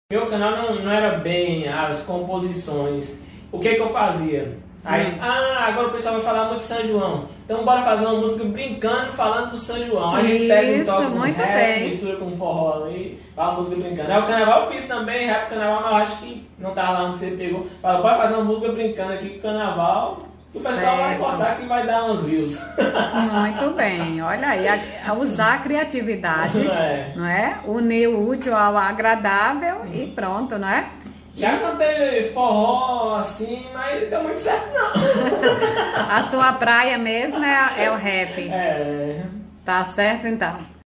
Meu canal não era bem as composições. O que eu fazia? Aí, agora o pessoal vai falar muito de São João. Então bora fazer uma música brincando, falando do São João. A gente pega um toque com rap, mistura com forró ali, fala música brincando. Aí o carnaval eu fiz também, rap carnaval, mas eu acho que não tava lá onde você pegou. Fala, bora fazer uma música brincando aqui com o carnaval. O pessoal vai gostar que vai dar uns views. Muito bem, olha aí, usar a criatividade, não é? Unir o útil ao agradável e pronto, não é? Já cantei forró assim, mas deu muito certo não. A sua praia mesmo é o rap. É. Tá certo então.